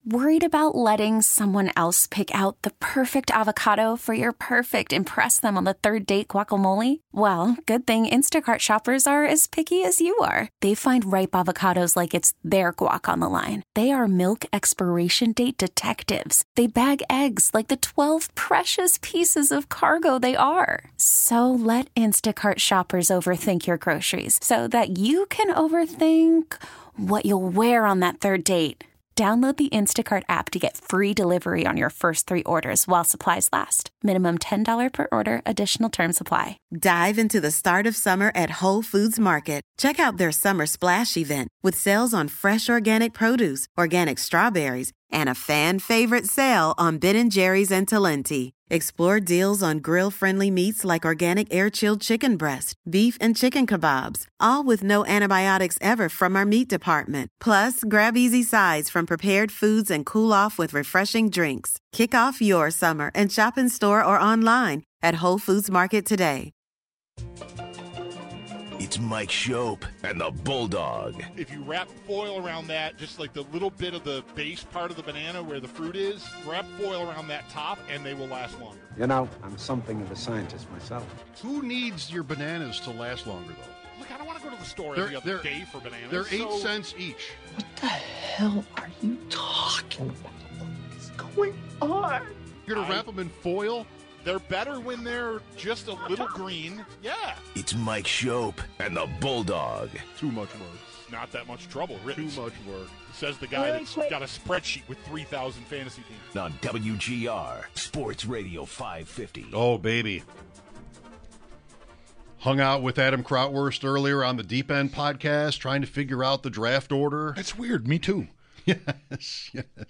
Worried about letting someone else pick out the perfect avocado for your perfect impress them on the third date guacamole? Well, good thing Instacart shoppers are as picky as you are. They find ripe avocados like it's their guac on the line. They are milk expiration date detectives. They bag eggs like the 12 precious pieces of cargo they are. So let Instacart shoppers overthink your groceries so that you can overthink what you'll wear on that third date. Download the Instacart app to get free delivery on your first 3 orders while supplies last. Minimum $10 per order. Additional terms apply. Dive into the start of summer at Whole Foods Market. Check out their Summer Splash event with sales on fresh organic produce, organic strawberries, and a fan-favorite sale on Ben & Jerry's and Talenti. Explore deals on grill-friendly meats like organic air-chilled chicken breast, beef and chicken kebabs, all with no antibiotics ever from our meat department. Plus, grab easy sides from prepared foods and cool off with refreshing drinks. Kick off your summer and shop in store or online at Whole Foods Market today. It's Mike Shope and the Bulldog. If you wrap foil around that, just like the little bit of the base part of the banana where the fruit is, wrap foil around that top and they will last longer. You know, I'm something of a scientist myself. Who needs your bananas to last longer, though? Look, I don't want to go to the store every other day for bananas. They're 8 cents each. What the hell are you talking about? What is going on? You're going to wrap them in foil? They're better when they're just a little green. Yeah. It's Mike Shope and the Bulldog. Too much work. Not that much trouble. Too much work. Says the guy that's got a spreadsheet with 3,000 fantasy teams. On WGR, Sports Radio 550. Oh, baby. Hung out with Adam Krautwurst earlier on the Deep End podcast, trying to figure out the draft order. That's weird. Me too. Yes.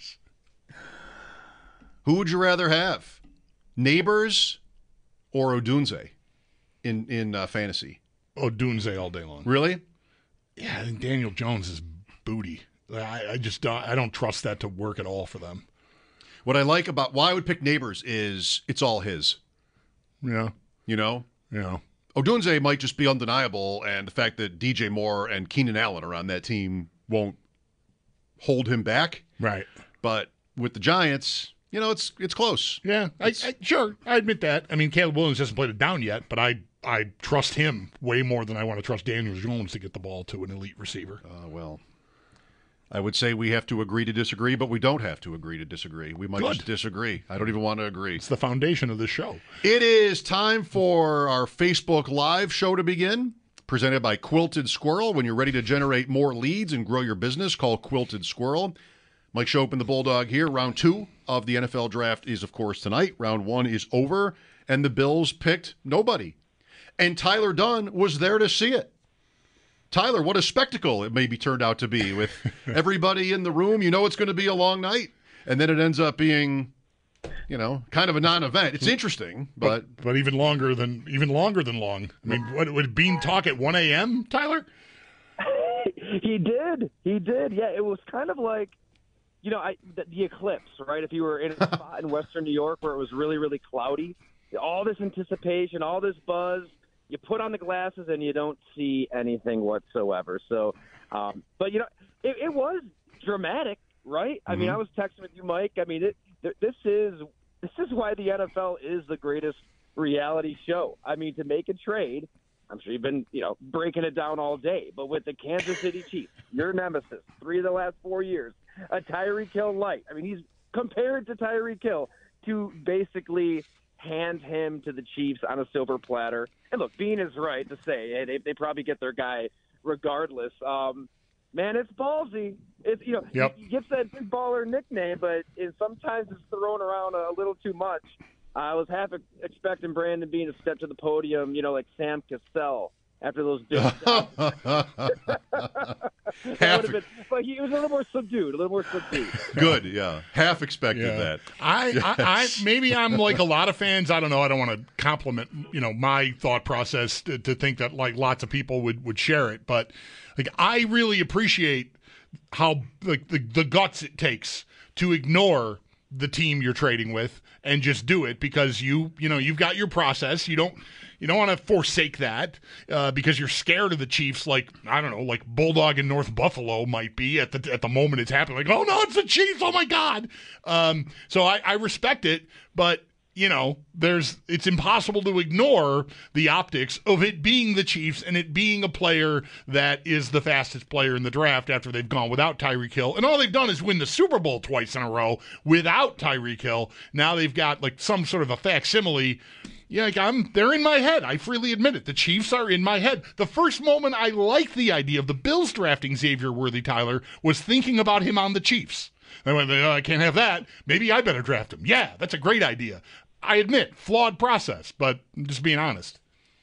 Who would you rather have? Neighbors or Odunze in fantasy? Odunze all day long. Really? Yeah, I think Daniel Jones is booty. I just don't trust that to work at all for them. What I like about why I would pick Neighbors is it's all his. Yeah. You know? Yeah. Odunze might just be undeniable, and the fact that DJ Moore and Keenan Allen are on that team won't hold him back. Right. But with the Giants, you know, it's close. Yeah, sure. I admit that. I mean, Caleb Williams hasn't played it down yet, but I trust him way more than I want to trust Daniel Jones to get the ball to an elite receiver. Well, I would say we have to agree to disagree, but we don't have to agree to disagree. We might just disagree. I don't even want to agree. It's the foundation of this show. It is time for our Facebook Live show to begin, presented by Quilted Squirrel. When you're ready to generate more leads and grow your business, call Quilted Squirrel. Mike Shope and the Bulldog here. Round 2 of the NFL draft is, of course, tonight. Round 1 is over, and the Bills picked nobody. And Tyler Dunn was there to see it. Tyler, what a spectacle it maybe turned out to be with everybody in the room. You know it's going to be a long night, and then it ends up being, you know, kind of a non-event. It's interesting, but even longer than long. I mean, what would Bean talk at 1 a.m., Tyler? He did. Yeah, it was kind of like, you know, the eclipse, right? If you were in a spot in Western New York where it was really, really cloudy, all this anticipation, all this buzz, you put on the glasses and you don't see anything whatsoever. So, but, you know, it was dramatic, right? I mean, I was texting with you, Mike. I mean, this is why the NFL is the greatest reality show. I mean, to make a trade, I'm sure you've been, you know, breaking it down all day, but with the Kansas City Chiefs, your nemesis, 3 of the last 4 years, a Tyreek Hill light. I mean, he's compared to Tyreek Hill to basically hand him to the Chiefs on a silver platter. And look, Bean is right to say they probably get their guy regardless. Man, it's ballsy. It's, you know, he gets that big baller nickname, but sometimes it's thrown around a little too much. I was half expecting Brandon Bean to step to the podium, you know, like Sam Cassell after those big shots. But he was a little more subdued. Good, yeah. Half expected that. I maybe I'm like a lot of fans. I don't know. I don't want to compliment, you know, my thought process to think that like lots of people would share it. But like I really appreciate how like the guts it takes to ignore the team you're trading with and just do it because you've got your process. You don't want to forsake that because you're scared of the Chiefs, like I don't know, like Bulldog in North Buffalo might be at the moment it's happening. Like, oh no, it's the Chiefs! Oh my God! So I respect it, but it's impossible to ignore the optics of it being the Chiefs and it being a player that is the fastest player in the draft after they've gone without Tyreek Hill. And all they've done is win the Super Bowl twice in a row without Tyreek Hill. Now they've got like some sort of a facsimile. Yeah, they're in my head. I freely admit it. The Chiefs are in my head. The first moment I liked the idea of the Bills drafting Xavier Worthy, Tyler, was thinking about him on the Chiefs. I went, I can't have that. Maybe I better draft him. Yeah, that's a great idea. I admit, flawed process, but I'm just being honest.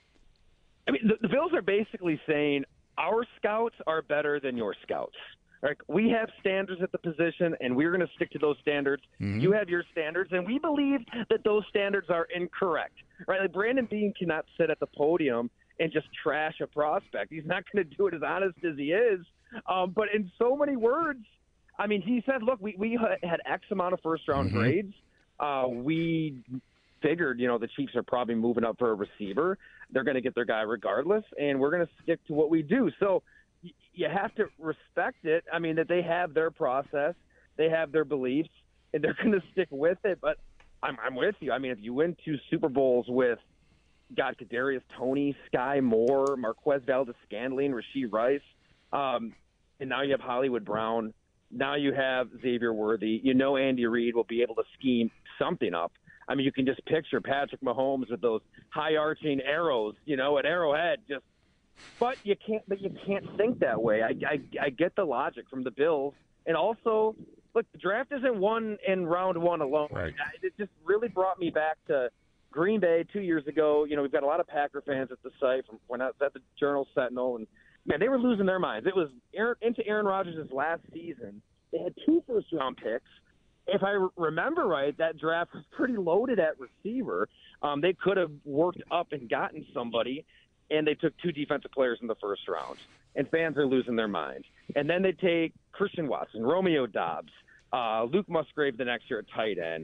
I mean, the Bills are basically saying our scouts are better than your scouts. Like, we have standards at the position, and we're going to stick to those standards. Mm-hmm. You have your standards, and we believe that those standards are incorrect. Right? Like, Brandon Beane cannot sit at the podium and just trash a prospect. He's not going to do it as honest as he is. But in so many words, I mean, he said, look, we had X amount of first-round mm-hmm. grades. We figured, the Chiefs are probably moving up for a receiver. They're going to get their guy regardless, and we're going to stick to what we do. So you have to respect it. I mean, that they have their process, they have their beliefs, and they're going to stick with it. But I'm with you. I mean, if you win 2 Super Bowls with Kadarius Toney, Sky Moore, Marquez Valdes-Scantling, Rashee Rice, and now you have Hollywood Brown, now you have Xavier Worthy. Andy Reid will be able to scheme something up. I mean, you can just picture Patrick Mahomes with those high-arching arrows, at Arrowhead. But you can't think that way. I get the logic from the Bills, and also, look, the draft isn't won in round 1 alone. Right. It just really brought me back to Green Bay 2 years ago. We've got a lot of Packer fans at the site from when I was at the Journal-Sentinel, and man, they were losing their minds. It was into Aaron Rodgers' last season. They had 2 first-round picks. If I remember right, that draft was pretty loaded at receiver. They could have worked up and gotten somebody, and they took 2 defensive players in the first round. And fans are losing their minds. And then they take Christian Watson, Romeo Doubs, Luke Musgrave the next year at tight end,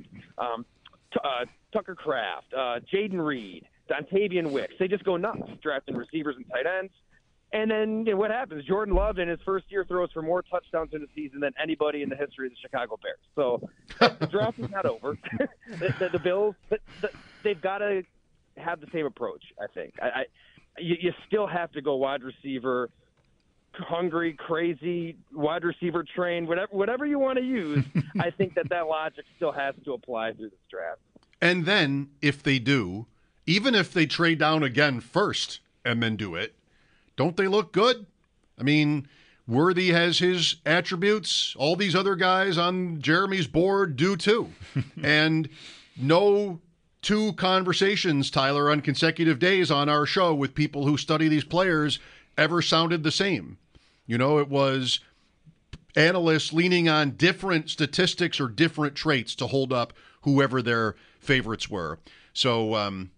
Tucker Kraft, Jaden Reed, Dontavian Wicks. They just go nuts drafting receivers and tight ends. And then what happens? Jordan Love in his first year throws for more touchdowns in the season than anybody in the history of the Chicago Bears. So the draft is not over. The Bills, they've got to have the same approach, I think. You still have to go wide receiver, hungry, crazy, wide receiver train, whatever you want to use. I think that logic still has to apply through this draft. And then if they do, even if they trade down again first and then do it, don't they look good? I mean, Worthy has his attributes. All these other guys on Jeremy's board do too. And no 2 conversations, Tyler, on consecutive days on our show with people who study these players ever sounded the same. It was analysts leaning on different statistics or different traits to hold up whoever their favorites were. So,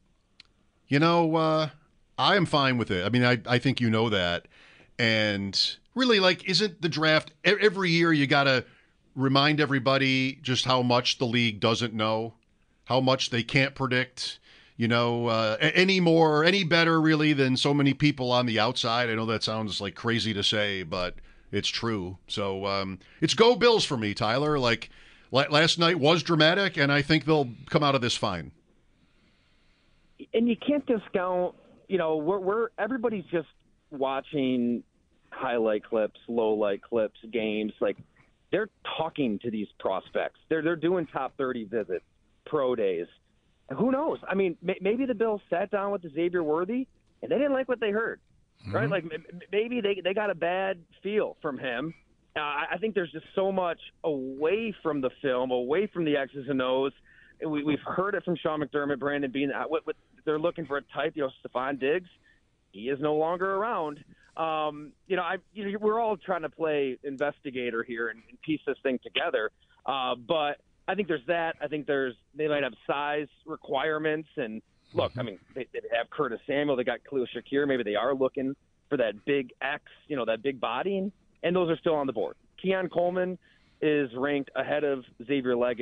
I am fine with it. I mean, I think you know that. And really, isn't the draft every year you got to remind everybody just how much the league doesn't know, how much they can't predict, any better really than so many people on the outside. I know that sounds like crazy to say, but it's true. So it's go Bills for me, Tyler. Last night was dramatic, and I think they'll come out of this fine. And you can't discount. Everybody's just watching highlight clips, low light clips, games. They're talking to these prospects. They're doing top 30 visits, pro days. Who knows? I mean, maybe the Bills sat down with Xavier Worthy and they didn't like what they heard, right? Maybe they got a bad feel from him. I think there's just so much away from the film, away from the X's and O's. We've heard it from Sean McDermott, Brandon Beane. What they're looking for a type, Stephon Diggs. He is no longer around. We're all trying to play investigator here and piece this thing together. But I think there's that. I think they might have size requirements. And look, I mean, they have Curtis Samuel. They got Khalil Shakir. Maybe they are looking for that big X, that big body. And those are still on the board. Keon Coleman is ranked ahead of Xavier Leggett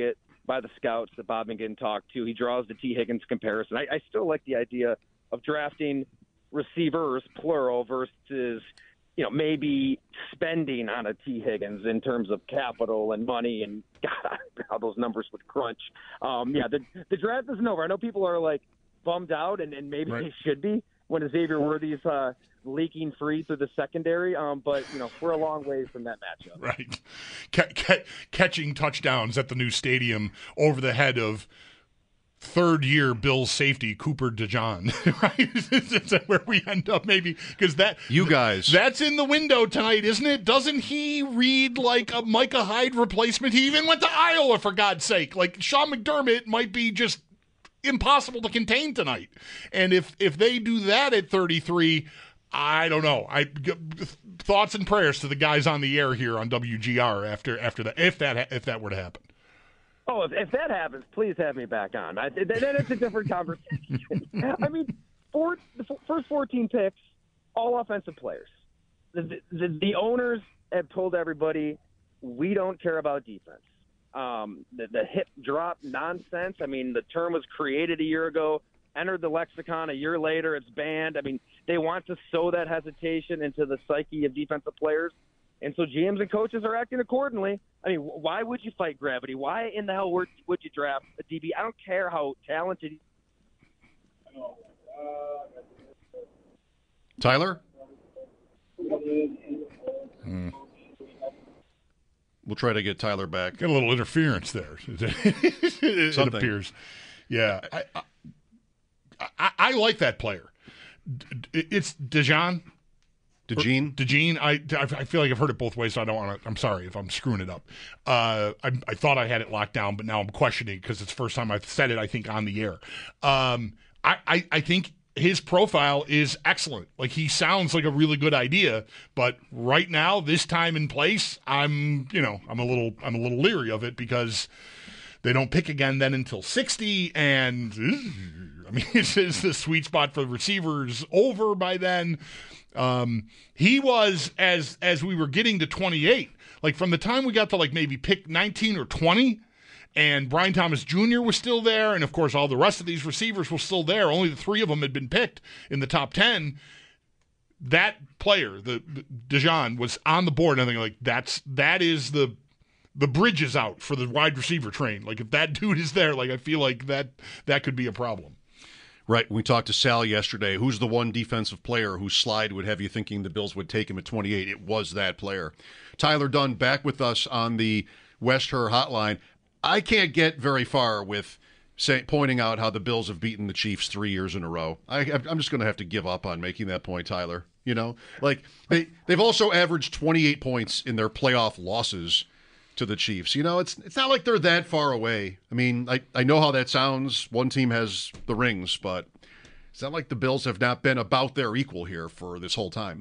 by the scouts that Bob McGinn talked to. He draws the T. Higgins comparison. I still like the idea of drafting receivers, plural, versus maybe spending on a T. Higgins in terms of capital and money and God, how those numbers would crunch. The draft isn't over. I know people are like bummed out, and maybe right. they should be when Xavier Worthy's leaking free through the secondary. But we're a long way from that matchup. Right. Catching touchdowns at the new stadium over the head of third-year Bills safety Cooper DeJean, right? Is that where we end up, maybe? Because that's in the window tonight, isn't it? Doesn't he read like a Micah Hyde replacement? He even went to Iowa, for God's sake. Like, Sean McDermott might be just impossible to contain tonight. And if they do that at 33, I don't know. Thoughts and prayers to the guys on the air here on WGR after that, if that were to happen. Oh, if that happens, please have me back on. Then it's a different conversation. I mean, the first 14 picks, all offensive players. The owners have told everybody, we don't care about defense. The hip drop nonsense, I mean, the term was created a year ago, entered the lexicon a year later, it's banned. I mean, they want to sow that hesitation into the psyche of defensive players. And so GMs and coaches are acting accordingly. I mean, why would you fight gravity? Why in the hell would you draft a DB? I don't care how talented Tyler? We'll try to get Tyler back. Got a little interference there. It appears. Yeah. I like that player. It's DeJean. DeJean. I feel like I've heard it both ways, so I don't want to. I'm sorry if I'm screwing it up. I thought I had it locked down, but now I'm questioning because it's the first time I've said it, I think, on the air. I think his profile is excellent. Like, he sounds like a really good idea, but right now, this time and place, I'm a little leery of it because they don't pick again then until 60, and I mean, is the sweet spot for the receivers over by then? He was, as we were getting to 28, like from the time we got to like maybe pick 19 or 20, and Brian Thomas Jr. was still there, and of course all the rest of these receivers were still there. Only the three of them had been picked in the top 10. That player, the DeJean, was on the board, and I think like that is the bridge is out for the wide receiver train. Like, if that dude is there, like, I feel like that could be a problem. Right. We talked to Sal yesterday. Who's the one defensive player whose slide would have you thinking the Bills would take him at 28? It was that player. Tyler Dunn back with us on the West Her hotline. I can't get very far with pointing out how the Bills have beaten the Chiefs 3 years in a row. I'm just going to have to give up on making that point, Tyler. Like, they've also averaged 28 points in their playoff losses to the Chiefs. It's not like they're that far away. I mean, I know how that sounds. One team has the rings, but it's not like the Bills have not been about their equal here for this whole time.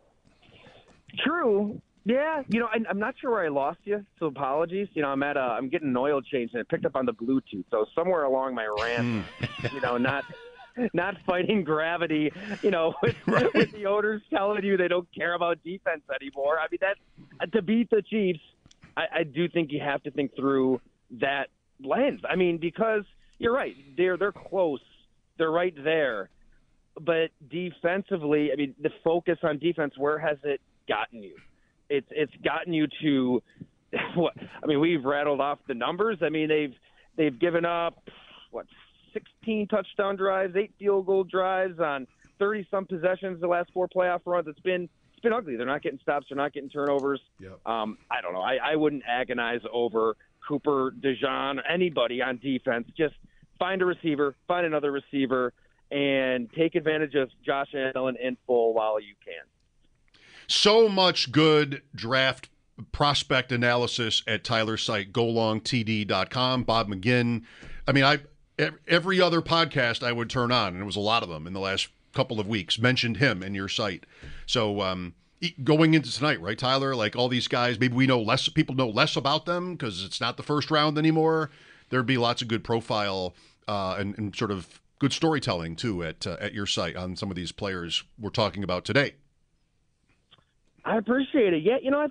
True. Yeah. I'm not sure where I lost you, so apologies. I'm getting an oil change, and it picked up on the Bluetooth. So somewhere along my rant, not fighting gravity, with the owners telling you they don't care about defense anymore. I mean, that's to beat the Chiefs. I do think you have to think through that lens. I mean, because you're right, they're close, they're right there, but defensively, I mean, the focus on defense, where has it gotten you? It's gotten you to what? I mean, we've rattled off the numbers. I mean, they've given up 16 touchdown drives, 8 field goal drives on 30-some possessions the last 4 playoff runs. It's been ugly. They're not getting stops. They're not getting turnovers. Yep. I don't know. I wouldn't agonize over Cooper, DeJean, anybody on defense. Just find a receiver, find another receiver, and take advantage of Josh Allen in full while you can. So much good draft prospect analysis at Tyler's site, golongtd.com. Bob McGinn. I mean, every other podcast I would turn on, and it was a lot of them in the last couple of weeks, mentioned him in your site. So going into tonight, right, Tyler, like all these guys, maybe people know less about them because it's not the first round anymore. There'd be lots of good profile and sort of good storytelling, too, at your site on some of these players we're talking about today. I appreciate it. Yeah,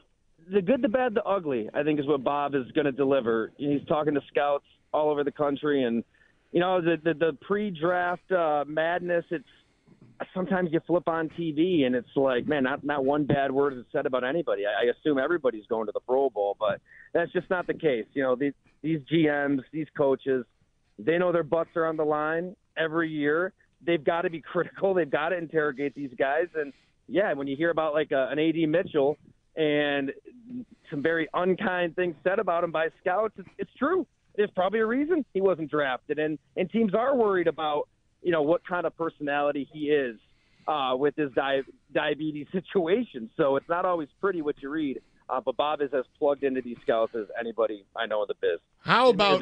the good, the bad, the ugly, I think is what Bob is going to deliver. He's talking to scouts all over the country, and the pre-draft madness. It's sometimes you flip on TV and it's like, man, not one bad word is said about anybody. I assume everybody's going to the Pro Bowl, but that's just not the case. These GMs, these coaches, they know their butts are on the line every year. They've got to be critical. They've got to interrogate these guys. And yeah, when you hear about like an A.D. Mitchell and some very unkind things said about him by scouts, it's true. There's probably a reason he wasn't drafted, and teams are worried about what kind of personality he is with his diabetes situation. So it's not always pretty what you read. But Bob is as plugged into these scouts as anybody I know in the biz. How about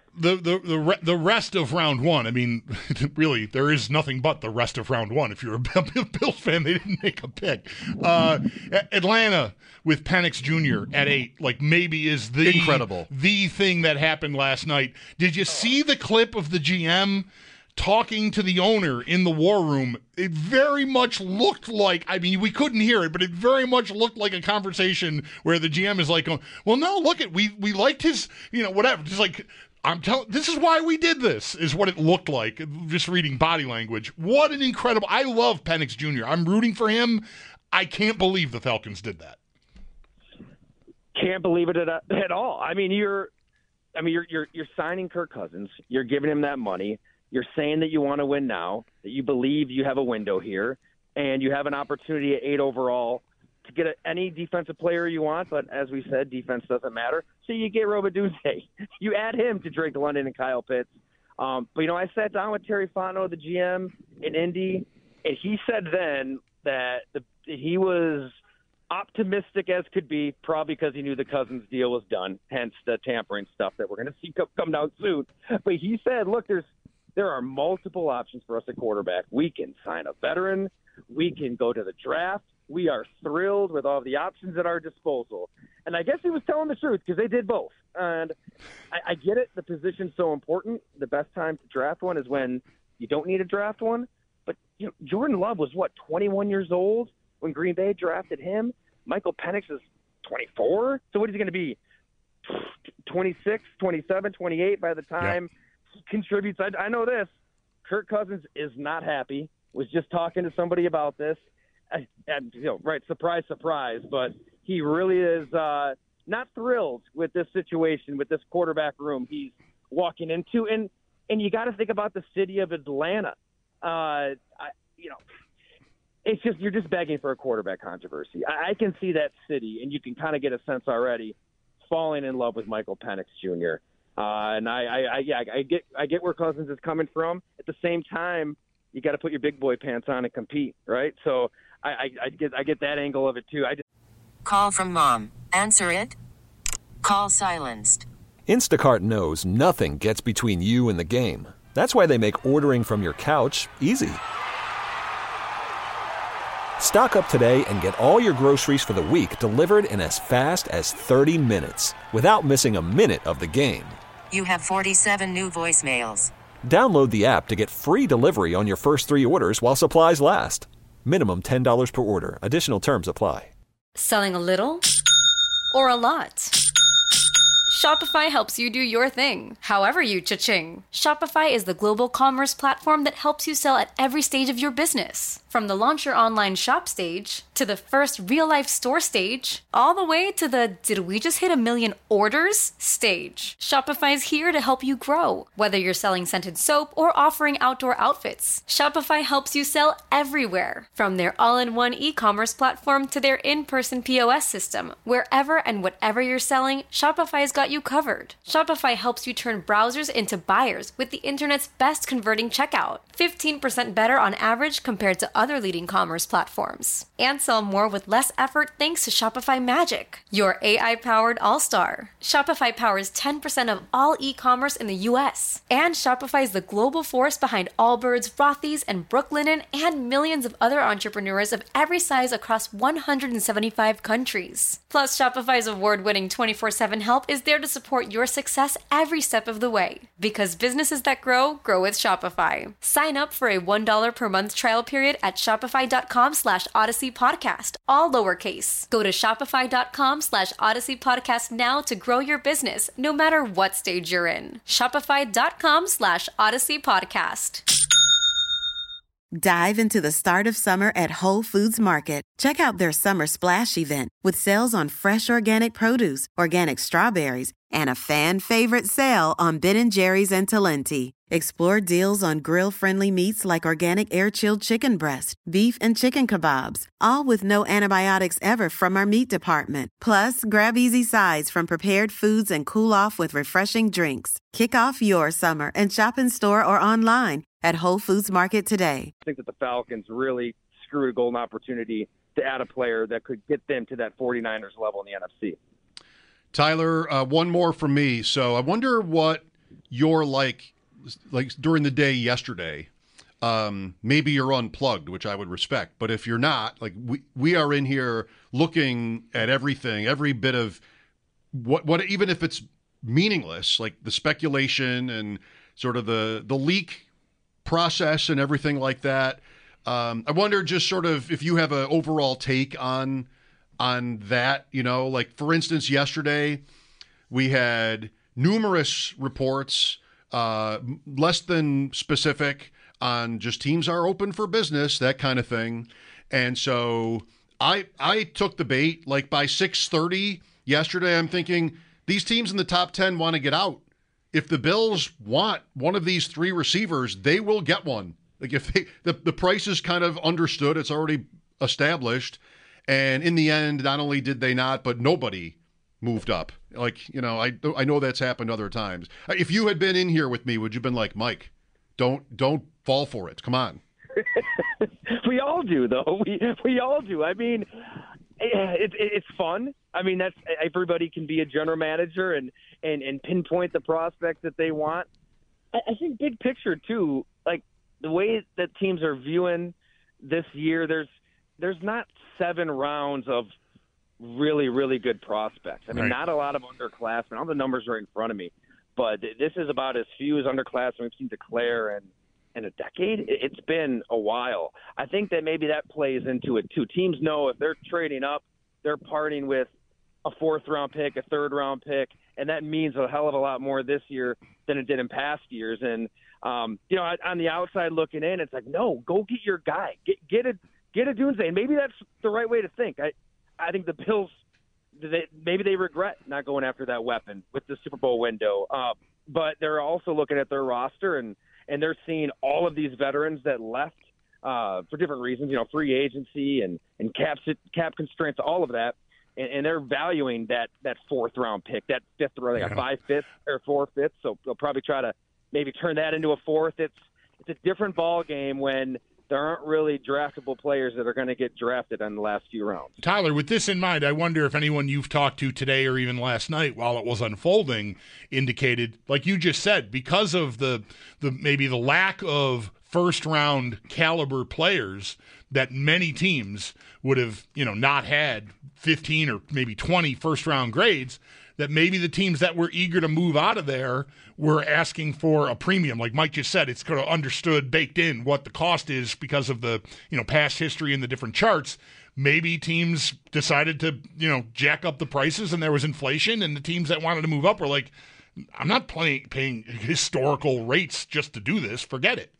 the rest of round one? I mean, really, there is nothing but the rest of round one. If you're a Bills fan, they didn't make a pick. Atlanta with Penix Jr. at 8, like maybe is incredible the thing that happened last night. Did you see the clip of the GM talking to the owner in the war room? It very much looked like, I mean, we couldn't hear it, but it very much looked like a conversation where the GM is like, well, no, look at, we liked his, whatever. Just like, this is why we did this, is what it looked like, just reading body language. What an incredible, I love Penix Jr. I'm rooting for him. I can't believe the Falcons did that. Can't believe it at all. I mean, you're signing Kirk Cousins. You're giving him that money. You're saying that you want to win now, that you believe you have a window here, and you have an opportunity at 8 overall to get any defensive player you want. But as we said, defense doesn't matter. So you get Robidoux. You add him to Drake London and Kyle Pitts. But I sat down with Terry Fontenot, the GM in Indy, and he said then that he was optimistic as could be, probably because he knew the Cousins deal was done, hence the tampering stuff that we're going to see come down soon. But he said, look, there are multiple options for us at quarterback. We can sign a veteran. We can go to the draft. We are thrilled with all the options at our disposal. And I guess he was telling the truth because they did both. And I get it. The position's so important. The best time to draft one is when you don't need to draft one. But Jordan Love was, 21 years old when Green Bay drafted him? Michael Penix is 24? So what is he going to be, 26, 27, 28 by the time he contributes? I know this. Kirk Cousins is not happy. Was just talking to somebody about this. And right, surprise, surprise. But he really is not thrilled with this situation, with this quarterback room he's walking into. And you got to think about the city of Atlanta. It's just, you're just begging for a quarterback controversy. I can see that city, and you can kind of get a sense already, falling in love with Michael Penix Jr. And I get where Cousins is coming from. At the same time, you got to put your big boy pants on and compete, right? So I get that angle of it too. Call from mom. Answer it. Call silenced. Instacart knows nothing gets between you and the game. That's why they make ordering from your couch easy. Stock up today and get all your groceries for the week delivered in as fast as 30 minutes without missing a minute of the game. You have 47 new voicemails. Download the app to get free delivery on your first 3 orders while supplies last. Minimum $10 per order. Additional terms apply. Selling a little or a lot? Shopify helps you do your thing, however you cha-ching. Shopify is the global commerce platform that helps you sell at every stage of your business. From the launch your online shop stage, to the first real-life store stage, all the way to the did we just hit 1 million orders stage. Shopify's here to help you grow. Whether you're selling scented soap or offering outdoor outfits, Shopify helps you sell everywhere. From their all-in-one e-commerce platform to their in-person POS system, wherever and whatever you're selling, Shopify's got you covered. Shopify helps you turn browsers into buyers with the internet's best converting checkout. 15% better on average compared to other leading commerce platforms. And sell more with less effort thanks to Shopify Magic, your AI-powered all-star. Shopify powers 10% of all e-commerce in the U.S. And Shopify is the global force behind Allbirds, Rothy's, and Brooklinen, and millions of other entrepreneurs of every size across 175 countries. Plus, Shopify's award-winning 24/7 help is there there to support your success every step of the way. Because businesses that grow, grow with Shopify. Sign up for a $1 per month trial period at shopify.com/Odyssey Podcast, all lowercase. Go to shopify.com/Odyssey Podcast now to grow your business, no matter what stage you're in. Shopify.com/Odyssey Podcast. Dive into the start of summer at Whole Foods Market. Check out their Summer Splash event with sales on fresh organic produce, organic strawberries, and a fan-favorite sale on Ben & Jerry's and Talenti. Explore deals on grill-friendly meats like organic air-chilled chicken breast, beef and chicken kebabs, all with no antibiotics ever from our meat department. Plus, grab easy sides from prepared foods and cool off with refreshing drinks. Kick off your summer and shop in store or online at Whole Foods Market today. I think that the Falcons really screwed a golden opportunity to add a player that could get them to that 49ers level in the NFC. Tyler, one more from me. So I wonder what you're like during the day yesterday. Maybe you're unplugged, which I would respect. But if you're not, like we are in here looking at everything, every bit of what even if it's meaningless, like the speculation and sort of the leak process and everything like that. I wonder just sort of if you have an overall take on that, like for instance, yesterday we had numerous reports, less than specific on just teams are open for business, that kind of thing. And so I took the bait like by 6:30 yesterday. I'm thinking these teams in the top 10 want to get out. If the Bills want one of these three receivers, they will get one. Like if the price is kind of understood, it's already established. And in the end, not only did they not, but nobody moved up. Like, I know that's happened other times. If you had been in here with me, would you have been like, Mike, don't fall for it. Come on. We all do, though. We all do. I mean, it's fun. I mean, that's everybody can be a general manager and pinpoint the prospects that they want. I think big picture too, like the way that teams are viewing this year, there's not 7 rounds of really, really good prospects. I mean, right. Not a lot of underclassmen. All the numbers are in front of me, but this is about as few as underclassmen we've seen declare in a decade. It's been a while. I think that maybe that plays into it too. Teams know if they're trading up, they're parting with a 4th-round pick, a 3rd-round pick, and that means a hell of a lot more this year than it did in past years. And on the outside looking in, it's like, no, go get your guy, get a Dunze, and maybe that's the right way to think. I think the Bills, maybe they regret not going after that weapon with the Super Bowl window, but they're also looking at their roster and they're seeing all of these veterans that left for different reasons, free agency and cap constraints, all of that. And they're valuing that 4th-round pick, that 5th round, like a 5/5 or 4/5. So they'll probably try to maybe turn that into a 4th. It's a different ball game when there aren't really draftable players that are going to get drafted in the last few rounds. Tyler, with this in mind, I wonder if anyone you've talked to today or even last night while it was unfolding indicated, like you just said, because of the maybe the lack of first-round caliber players that many teams would have, not had 15 or maybe 20 first-round grades, that maybe the teams that were eager to move out of there were asking for a premium. Like Mike just said, it's kind of understood, baked in what the cost is because of the, past history and the different charts. Maybe teams decided to, jack up the prices and there was inflation, and the teams that wanted to move up were like, I'm not paying historical rates just to do this. Forget it.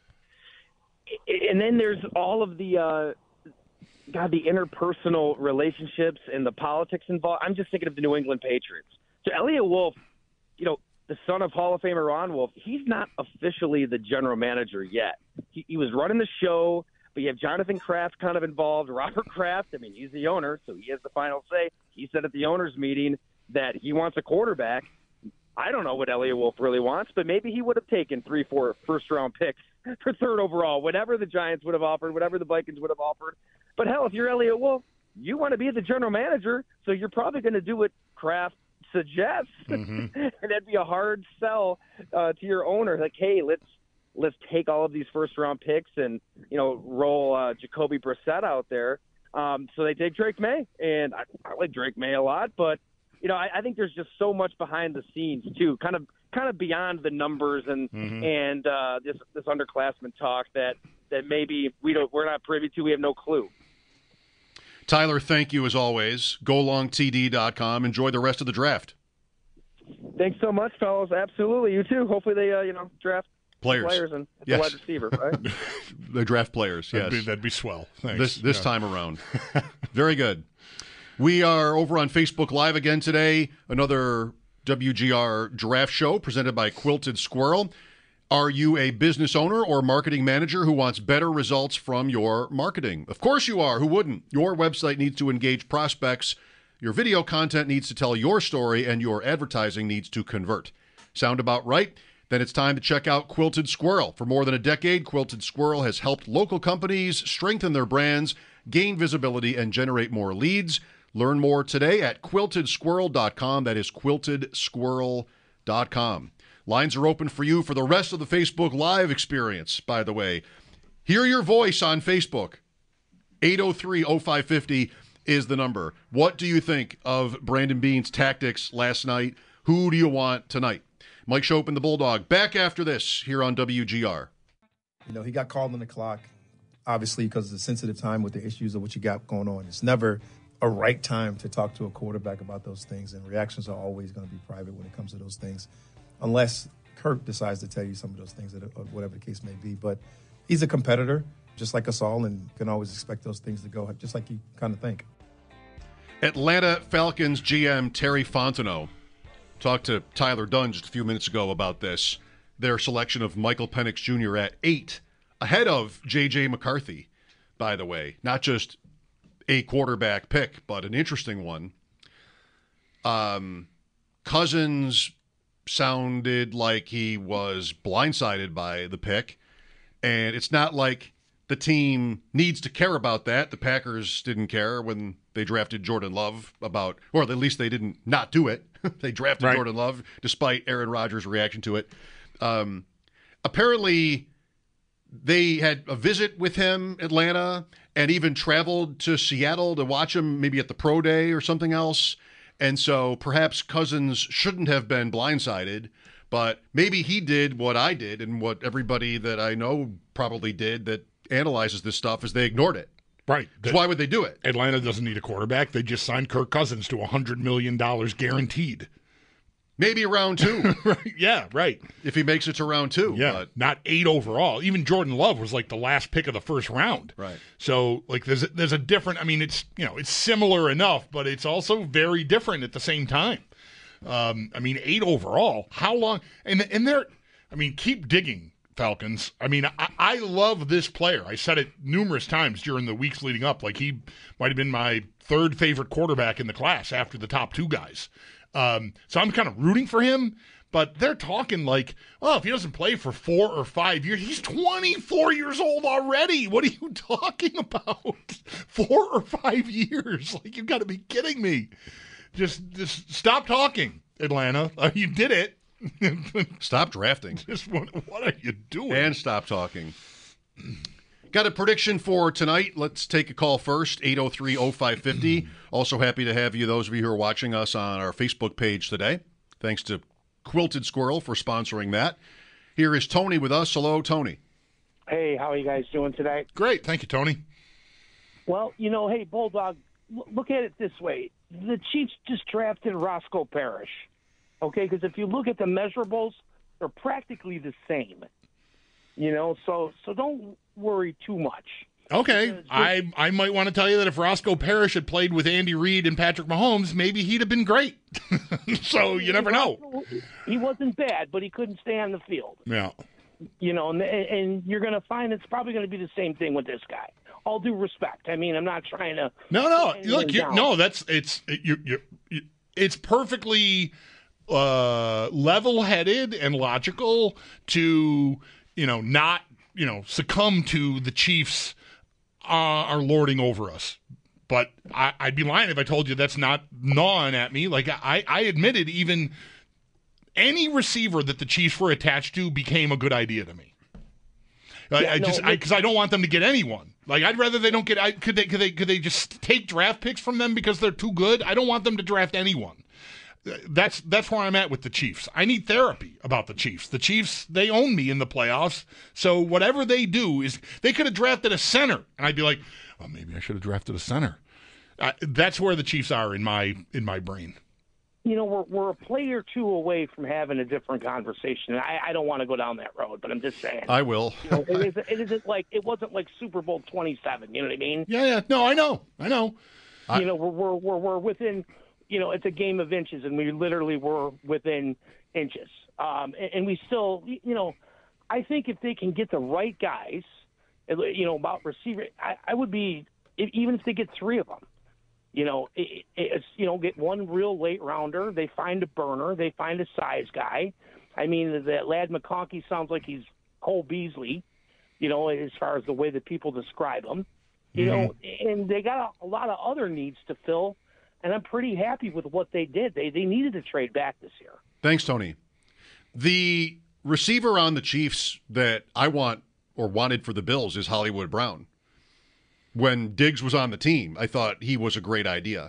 And then there's all of the the interpersonal relationships and the politics involved. I'm just thinking of the New England Patriots. So Elliot Wolf, the son of Hall of Famer Ron Wolf, he's not officially the general manager yet. He was running the show, but you have Jonathan Kraft kind of involved. Robert Kraft, he's the owner, so he has the final say. He said at the owners' meeting that he wants a quarterback. I don't know what Elliot Wolf really wants, but maybe he would have taken 3-4 first-round picks for 3rd overall, whatever the Giants would have offered, whatever the Vikings would have offered. But hell, if you're Elliot Wolf, you want to be the general manager, so you're probably going to do what Kraft suggests, and that'd be a hard sell to your owner. Like, hey, let's take all of these first-round picks and roll Jacoby Brissett out there. So they take Drake May, and I like Drake May a lot, but I think there's just so much behind the scenes too, kind of beyond the numbers and this underclassmen talk that maybe we're not privy to. We have no clue. Tyler, thank you as always. GoLongTD.com. Enjoy the rest of the draft. Thanks so much, fellas. Absolutely, you too. Hopefully they draft players and yes. wide receiver, right? They draft players. Yes, that'd be swell. Thanks. This time around. Very good. We are over on Facebook Live again today. Another WGR draft show presented by Quilted Squirrel. Are you a business owner or marketing manager who wants better results from your marketing? Of course you are. Who wouldn't? Your website needs to engage prospects. Your video content needs to tell your story, and your advertising needs to convert. Sound about right? Then it's time to check out Quilted Squirrel. For more than a decade, Quilted Squirrel has helped local companies strengthen their brands, gain visibility, and generate more leads. Learn more today at quiltedsquirrel.com. That is quiltedsquirrel.com. Lines are open for you for the rest of the Facebook Live experience, by the way. Hear your voice on Facebook. 803-0550 is the number. What do you think of Brandon Beane's tactics last night? Who do you want tonight? Mike Schopp and the Bulldog back after this here on WGR. He got called on the clock, obviously, because it's a sensitive time with the issues of what you got going on. It's never a right time to talk to a quarterback about those things, and reactions are always going to be private when it comes to those things, unless Kirk decides to tell you some of those things, or whatever the case may be. But he's a competitor, just like us all, and can always expect those things to go just like you kind of think. Atlanta Falcons GM Terry Fontenot talked to Tyler Dunn just a few minutes ago about this. Their selection of Michael Penix Jr. at 8, ahead of J.J. McCarthy, by the way. Not just a quarterback pick, but an interesting one. Cousins sounded like he was blindsided by the pick, and it's not like the team needs to care about that. The Packers didn't care when they drafted Jordan Love or at least they didn't not do it. They drafted Jordan Love despite Aaron Rodgers' reaction to it. Apparently, they had a visit with him, Atlanta, and even traveled to Seattle to watch him maybe at the pro day or something else. And so perhaps Cousins shouldn't have been blindsided, but maybe he did what I did and what everybody that I know probably did that analyzes this stuff is they ignored it. Right. Why would they do it? Atlanta doesn't need a quarterback. They just signed Kirk Cousins to $100 million guaranteed. Maybe round 2. Yeah, right. If he makes it to round 2. Yeah, but not 8 overall. Even Jordan Love was like the last pick of the first round. Right. So like there's a different, it's similar enough, but it's also very different at the same time. 8 overall. How long? And they're, keep digging, Falcons. I love this player. I said it numerous times during the weeks leading up. Like he might have been my third favorite quarterback in the class after the top 2 guys. So I'm kind of rooting for him, but they're talking like, if he doesn't play for 4 or 5 years, he's 24 years old already. What are you talking about? 4 or 5 years? Like, you've got to be kidding me. Just stop talking, Atlanta. You did it. Stop drafting. What are you doing? And stop talking. Got a prediction for tonight. Let's take a call first, 803-0550. Also happy to have you, those of you who are watching us on our Facebook page today. Thanks to Quilted Squirrel for sponsoring that. Here is Tony with us. Hello, Tony. Hey, how are you guys doing today? Great. Thank you, Tony. Well, hey, Bulldog, look at it this way. The Chiefs just drafted Roscoe Parrish, okay? Because if you look at the measurables, they're practically the same. So don't worry too much. Okay, I might want to tell you that if Roscoe Parrish had played with Andy Reid and Patrick Mahomes, maybe he'd have been great. So you never know. He wasn't bad, but he couldn't stay on the field. Yeah. And you're going to find it's probably going to be the same thing with this guy. All due respect. I'm not trying to. No. Look, it's perfectly level-headed and logical to not succumb to the Chiefs are lording over us. But I'd be lying if I told you that's not gnawing at me. Like I admitted, even any receiver that the Chiefs were attached to became a good idea to me. Because I don't want them to get anyone. Like I'd rather they don't get. Could they just take draft picks from them because they're too good? I don't want them to draft anyone. that's where I'm at with the Chiefs. I need therapy about the Chiefs. The Chiefs, they own me in the playoffs. So whatever they do is, they could have drafted a center, and I'd be like, well, maybe I should have drafted a center. That's where the Chiefs are in my brain. We're a play or two away from having a different conversation. I don't want to go down that road, but I'm just saying. I will. It wasn't like Super Bowl 27. You know what I mean? Yeah. No, I know. We're within. It's a game of inches, and we literally were within inches. And we still, I think if they can get the right guys, about receiver, I would be, even if they get three of them, get one real late rounder. They find a burner. They find a size guy. I mean, that lad McConkey sounds like he's Cole Beasley, as far as the way that people describe him. And they got a lot of other needs to fill. And I'm pretty happy with what they did. They needed to trade back this year. Thanks, Tony. The receiver on the Chiefs that I want or wanted for the Bills is Hollywood Brown. When Diggs was on the team, I thought he was a great idea.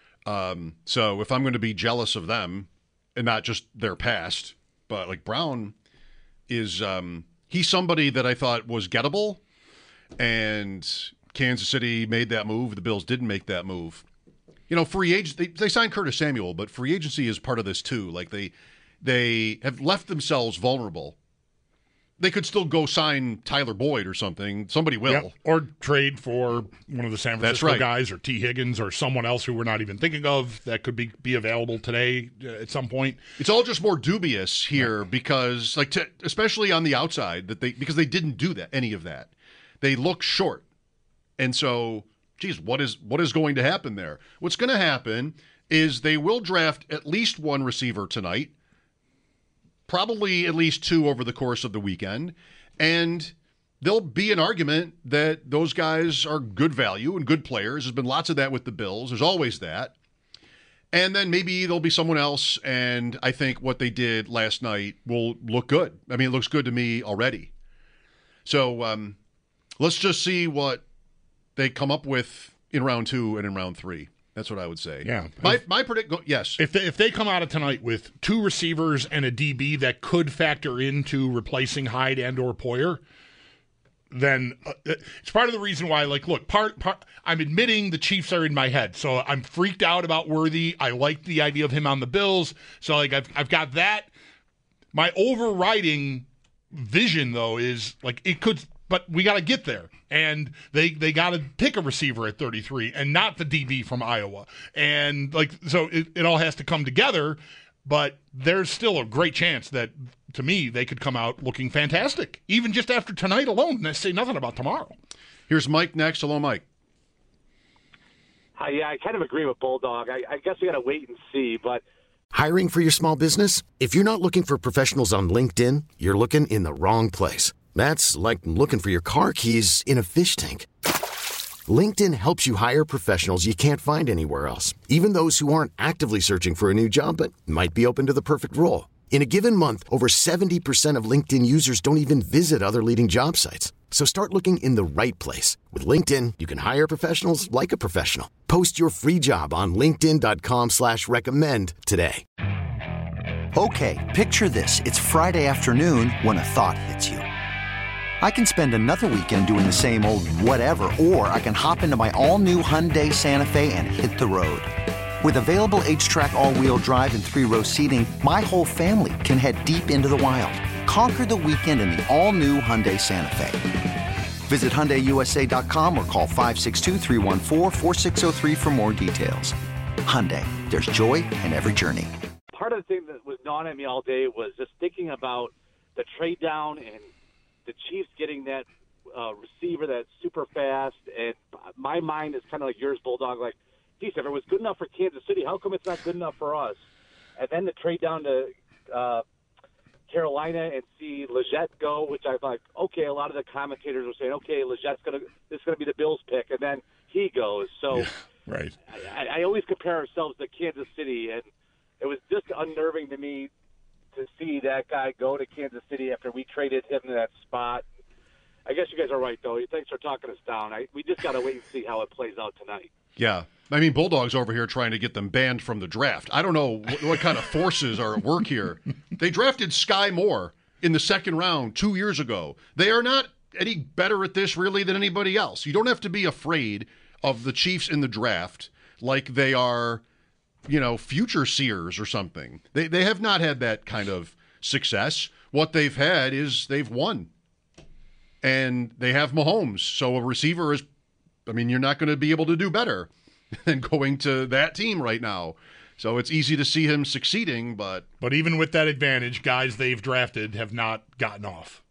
So if I'm going to be jealous of them, and not just their past, but like Brown is he's somebody that I thought was gettable, and Kansas City made that move. The Bills didn't make that move. Free agent, they signed Curtis Samuel, but free agency is part of this too. Like they have left themselves vulnerable. They could still go sign Tyler Boyd or something. Somebody will. Yep. Or trade for one of the San Francisco right. guys, or T. Higgins, or someone else who we're not even thinking of that could be available today at some point. It's all just more dubious here because, especially on the outside, because they didn't do any of that. They look short, and so. Geez, what is going to happen there? What's going to happen is they will draft at least one receiver tonight, probably at least two over the course of the weekend, and there'll be an argument that those guys are good value and good players. There's been lots of that with the Bills. There's always that. And then maybe there'll be someone else, and I think what they did last night will look good. I mean, it looks good to me already. So let's just see what they come up with in round 2 and in round 3. That's what I would say. Yeah. My predict. Yes. If they come out of tonight with 2 receivers and a DB that could factor into replacing Hyde and or Poyer, then it's part of the reason why. I'm admitting the Chiefs are in my head, so I'm freaked out about Worthy. I like the idea of him on the Bills, so I've got that. My overriding vision though is it could. But we got to get there, and they got to pick a receiver at 33 and not the DB from Iowa. And so it all has to come together, but there's still a great chance that, to me, they could come out looking fantastic, even just after tonight alone. Let's say nothing about tomorrow. Here's Mike next. Hello, Mike. Hi, yeah, I kind of agree with Bulldog. I guess we got to wait and see, but. Hiring for your small business? If you're not looking for professionals on LinkedIn, you're looking in the wrong place. That's like looking for your car keys in a fish tank. LinkedIn helps you hire professionals you can't find anywhere else, even those who aren't actively searching for a new job but might be open to the perfect role. In a given month, over 70% of LinkedIn users don't even visit other leading job sites. So start looking in the right place. With LinkedIn, you can hire professionals like a professional. Post your free job on linkedin.com/recommend today. Okay, picture this. It's Friday afternoon when a thought hits you. I can spend another weekend doing the same old whatever, or I can hop into my all-new Hyundai Santa Fe and hit the road. With available H-Track all-wheel drive and 3-row seating, my whole family can head deep into the wild. Conquer the weekend in the all-new Hyundai Santa Fe. Visit HyundaiUSA.com or call 562-314-4603 for more details. Hyundai, there's joy in every journey. Part of the thing that was gnawing at me all day was just thinking about the trade down and the Chiefs getting that receiver that's super fast. And my mind is kind of like yours, Bulldog. Like, geez, if it was good enough for Kansas City, how come it's not good enough for us? And then the trade down to Carolina and see Leggett go, which I thought, okay, a lot of the commentators were saying, okay, Legett's this is going to be the Bills' pick, and then he goes. So yeah, right. I always compare ourselves to Kansas City, and it was just unnerving to me to see that guy go to Kansas City after we traded him to that spot. I guess you guys are right, though. Thanks for talking us down. We just got to wait and see how it plays out tonight. Yeah. I mean, Bulldogs over here trying to get them banned from the draft. I don't know what kind of forces are at work here. They drafted Sky Moore in the second round 2 years ago. They are not any better at this, really, than anybody else. You don't have to be afraid of the Chiefs in the draft like they are, future seers or something. They have not had that kind of success. What they've had is they've won. And they have Mahomes. So a receiver is, you're not going to be able to do better than going to that team right now. So it's easy to see him succeeding, but even with that advantage, guys they've drafted have not gotten off.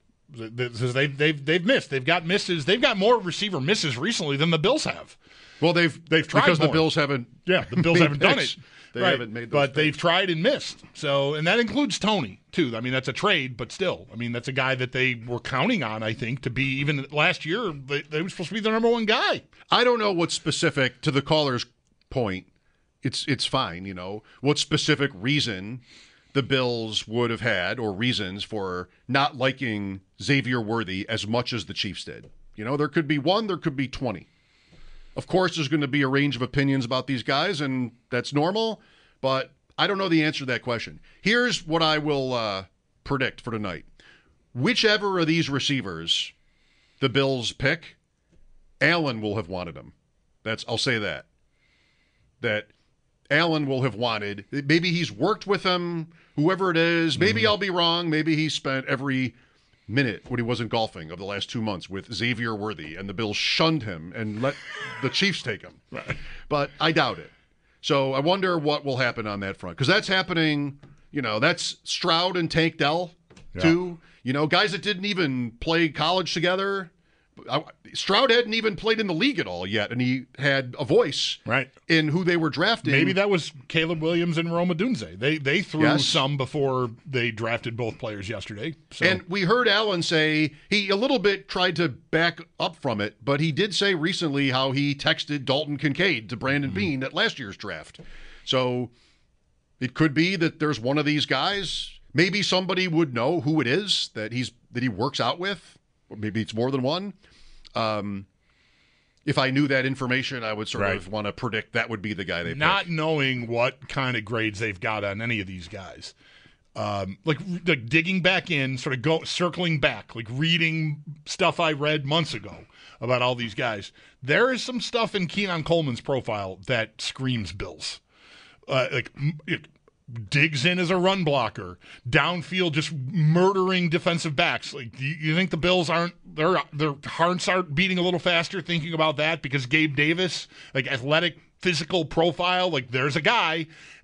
They've missed. They've got misses. They've got more receiver misses recently than the Bills have. Well, they've tried because more. The Bills haven't. Yeah, the Bills haven't done it. They haven't made those but they've picks. tried and missed. So, and that includes Tony too. That's a trade, but still, that's a guy that they were counting on. I think to be even last year. They were supposed to be the number one guy. I don't know what's specific to the caller's point. It's fine, what specific reason the Bills would have had or reasons for not liking Xavier Worthy as much as the Chiefs did. There could be one, there could be 20. Of course, there's going to be a range of opinions about these guys, and that's normal, but I don't know the answer to that question. Here's what I will predict for tonight. Whichever of these receivers the Bills pick, Allen will have wanted him. I'll say that. That Allen will have wanted. Maybe he's worked with him, whoever it is. Maybe I'll be wrong. Maybe he spent every minute when he wasn't golfing of the last 2 months with Xavier Worthy, and the Bills shunned him and let the Chiefs take him. Right. But I doubt it. So I wonder what will happen on that front. Because that's happening, that's Stroud and Tank Dell, too. Guys that didn't even play college together. Stroud hadn't even played in the league at all yet, and he had a voice in who they were drafting. Maybe that was Caleb Williams and Rome Odunze. They threw some before they drafted both players yesterday. So. And we heard Allen say he a little bit tried to back up from it, but he did say recently how he texted Dalton Kincaid to Brandon Beane at last year's draft. So it could be that there's one of these guys. Maybe somebody would know who it is that he works out with. Or maybe it's more than one. If I knew that information, I would sort of want to predict that would be the guy they pick. Not knowing what kind of grades they've got on any of these guys. Like digging back in, circling back, like reading stuff I read months ago about all these guys. There is some stuff in Keenan Coleman's profile that screams Bills. Digs in as a run blocker, downfield just murdering defensive backs. Like, you think the Bills their hearts aren't beating a little faster thinking about that because Gabe Davis, athletic, physical profile, there's a guy.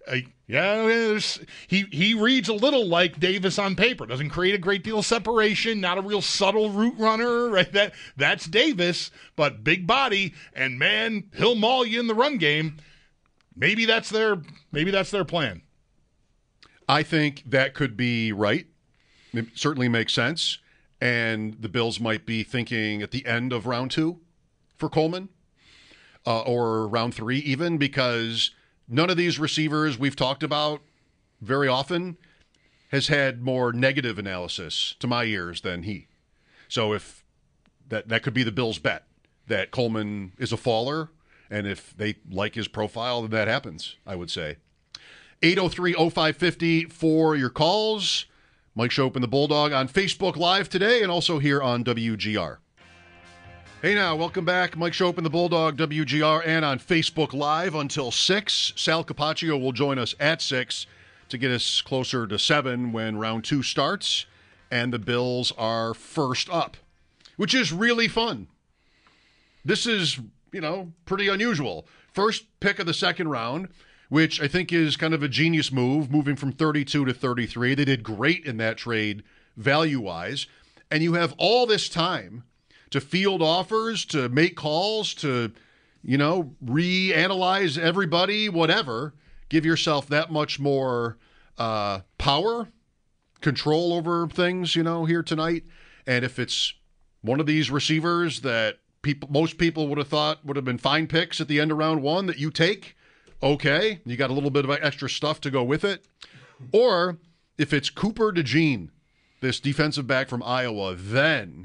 He reads a little like Davis on paper. Doesn't create a great deal of separation. Not a real subtle route runner, right? That's Davis, but big body, and man, he'll maul you in the run game. Maybe that's their plan. I think that could be right. It certainly makes sense. And the Bills might be thinking at the end of round 2 for Coleman, or round 3 even, because none of these receivers we've talked about very often has had more negative analysis to my ears than he. So if that could be the Bills' bet, that Coleman is a faller, and if they like his profile, then that happens, I would say. 803-0550 for your calls. Mike Schopp and the Bulldog on Facebook Live today and also here on WGR. Hey now, welcome back. Mike Schopp and the Bulldog, WGR, and on Facebook Live until 6. Sal Capaccio will join us at 6 to get us closer to 7 when round 2 starts and the Bills are first up, which is really fun. This is, pretty unusual. First pick of the second round, which I think is kind of a genius move, moving from 32 to 33. They did great in that trade value-wise. And you have all this time to field offers, to make calls, to, reanalyze everybody, whatever. Give yourself that much more power, control over things, here tonight. And if it's one of these receivers that most people would have thought would have been fine picks at the end of round 1 that you take, okay, you got a little bit of extra stuff to go with it. Or if it's Cooper DeJean, this defensive back from Iowa, then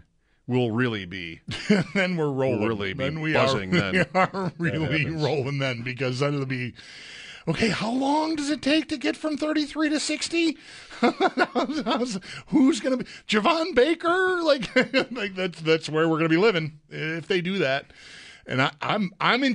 will really be. Then we're rolling. Really be then we buzzing. Are, then we are really rolling then, because then it'll be, okay, how long does it take to get from 33 to 60? Who's going to be Javon Baker? Like that's where we're going to be living if they do that. And I'm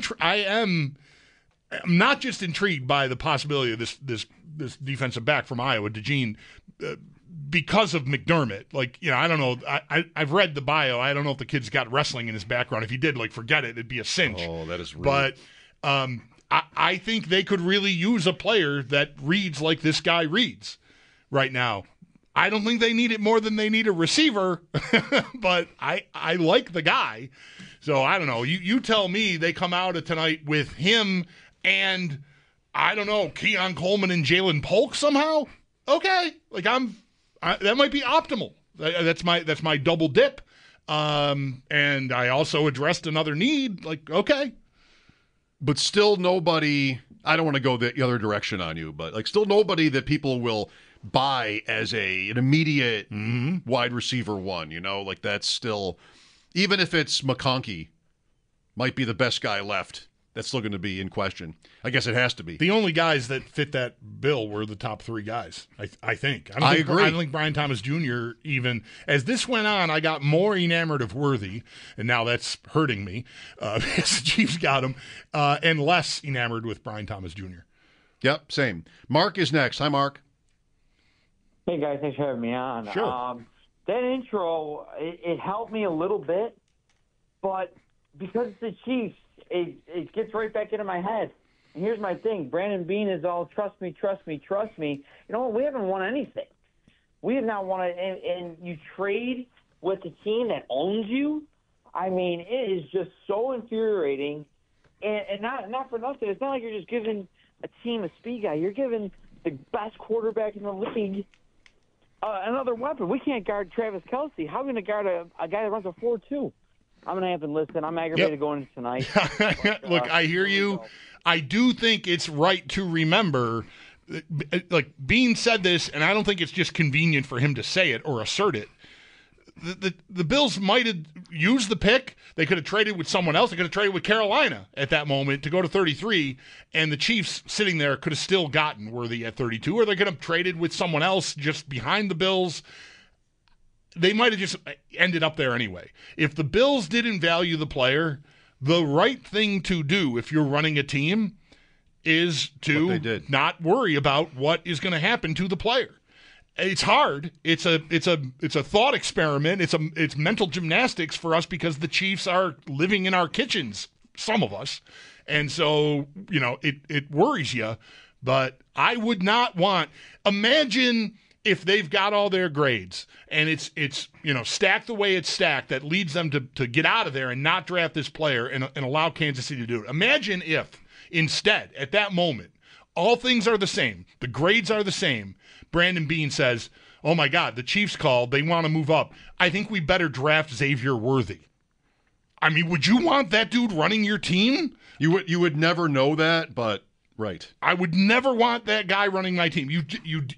not just intrigued by the possibility of this defensive back from Iowa, DeJean, because of McDermott. Like, I don't know. I've read the bio. I don't know if the kid's got wrestling in his background. If he did, like, forget it. It'd be a cinch. Oh, that is rude. But I think they could really use a player that reads like this guy reads right now. I don't think they need it more than they need a receiver, but I like the guy. So I don't know. You tell me they come out of tonight with him and, I don't know, Keon Coleman and Jalen Polk somehow. Okay, like that might be optimal. That's my double dip. And I also addressed another need. Like, okay. But still nobody, I don't want to go the other direction on you, but like still nobody that people will buy as an immediate wide receiver one, like that's still, even if it's McConkey, might be the best guy left, that's still going to be in question. I guess it has to be. The only guys that fit that bill were the top three guys, I think. I agree. I don't think Brian Thomas Jr. even, as this went on, I got more enamored of Worthy, and now that's hurting me because the Chiefs got him, and less enamored with Brian Thomas Jr. Yep, same. Mark is next. Hi, Mark. Hey, guys. Thanks for having me on. Sure. That intro, it helped me a little bit, but because it's the Chiefs, it gets right back into my head. And here's my thing. Brandon Beane is all, trust me, trust me, trust me. You know what? We haven't won anything. We have not won it. And you trade with a team that owns you? I mean, it is just so infuriating. And not for nothing. It's not like you're just giving a team a speed guy. You're giving the best quarterback in the league another weapon. We can't guard Travis Kelce. How are we going to guard a guy that runs a 4.2? I'm going to have to listen. I'm aggravated going into tonight. Look, I hear you. I do think it's right to remember, like Beane said this, and I don't think it's just convenient for him to say it or assert it. The Bills might have used the pick. They could have traded with someone else. They could have traded with Carolina at that moment to go to 33, and the Chiefs sitting there could have still gotten Worthy at 32, or they could have traded with someone else just behind the Bills. They might have just ended up there anyway. If the Bills didn't value the player, the right thing to do if you're running a team is to not worry about what is going to happen to the player. It's hard. It's a thought experiment. It's mental gymnastics for us because the Chiefs are living in our kitchens, some of us. And so, it worries you, but I would not want, imagine if they've got all their grades and it's stacked the way it's stacked that leads them to get out of there and not draft this player and allow Kansas City to do it. Imagine if instead at that moment all things are the same, the grades are the same. Brandon Beane says, "Oh my God, the Chiefs called. They want to move up. I think we better draft Xavier Worthy." I mean, would you want that dude running your team? You would never know that, but right. I would never want that guy running my team. You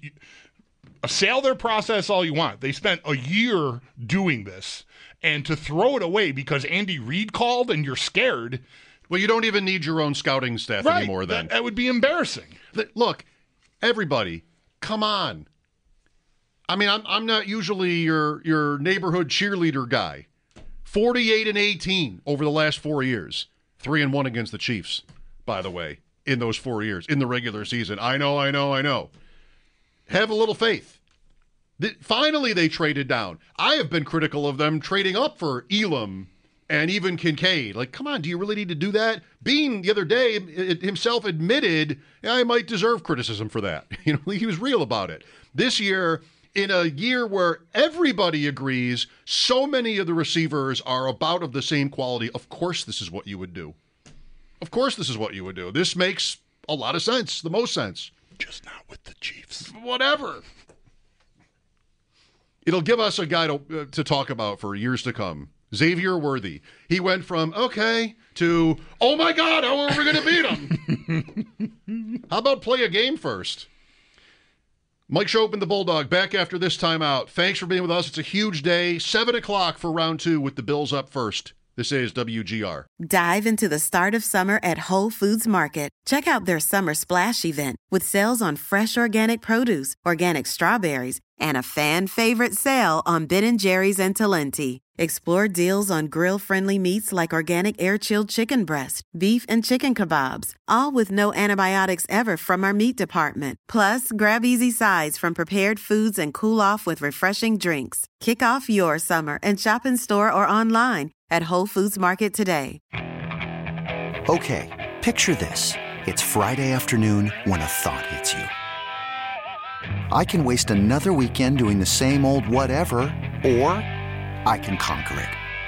assail their process all you want. They spent a year doing this, and to throw it away because Andy Reid called and you're scared. Well, you don't even need your own scouting staff anymore then. That would be embarrassing. Look, everybody, come on. I mean, I'm not usually your neighborhood cheerleader guy. 48-18 over the last 4 years. 3-1 against the Chiefs, by the way, in those 4 years, in the regular season. I know. Have a little faith. Finally, they traded down. I have been critical of them trading up for Elam and even Kincaid. Like, come on, do you really need to do that? Beane, the other day, himself admitted, I might deserve criticism for that. He was real about it. This year, in a year where everybody agrees so many of the receivers are about of the same quality, of course this is what you would do. Of course this is what you would do. This makes a lot of sense, the most sense. Just not with the Chiefs. Whatever. It'll give us a guy to talk about for years to come. Xavier Worthy. He went from, okay, to, oh my God, how are we going to beat him? How about play a game first? Mike Schopp and the Bulldog back after this timeout. Thanks for being with us. It's a huge day. 7 o'clock for round 2 with the Bills up first. This is WGR. Dive into the start of summer at Whole Foods Market. Check out their Summer Splash event with sales on fresh organic produce, organic strawberries, and a fan-favorite sale on Ben & Jerry's and Talenti. Explore deals on grill-friendly meats like organic air-chilled chicken breast, beef and chicken kebabs, all with no antibiotics ever from our meat department. Plus, grab easy sides from prepared foods and cool off with refreshing drinks. Kick off your summer and shop in store or online at Whole Foods Market today. Okay, picture this. It's Friday afternoon when a thought hits you. I can waste another weekend doing the same old whatever, or I can conquer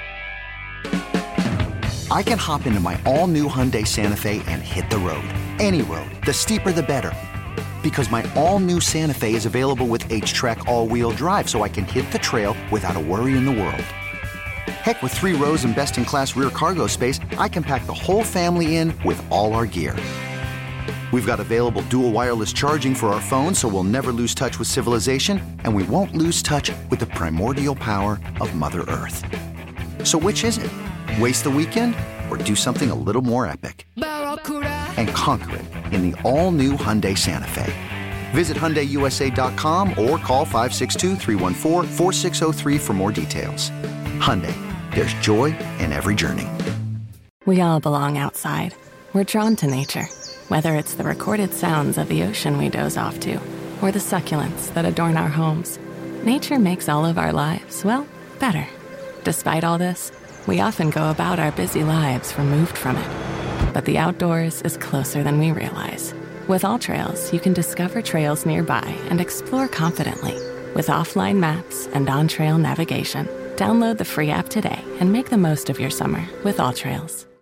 it. I can hop into my all-new Hyundai Santa Fe and hit the road. Any road. The steeper, the better. Because my all-new Santa Fe is available with H-Track all-wheel drive, so I can hit the trail without a worry in the world. Heck, with 3 rows and best-in-class rear cargo space, I can pack the whole family in with all our gear. We've got available dual wireless charging for our phones, so we'll never lose touch with civilization, and we won't lose touch with the primordial power of Mother Earth. So which is it? Waste the weekend or do something a little more epic? And conquer it in the all-new Hyundai Santa Fe. Visit HyundaiUSA.com or call 562-314-4603 for more details. Hyundai, there's joy in every journey. We all belong outside. We're drawn to nature. Whether it's the recorded sounds of the ocean we doze off to, or the succulents that adorn our homes, nature makes all of our lives, well, better. Despite all this, we often go about our busy lives removed from it. But the outdoors is closer than we realize. With AllTrails, you can discover trails nearby and explore confidently. With offline maps and on-trail navigation, download the free app today and make the most of your summer with AllTrails.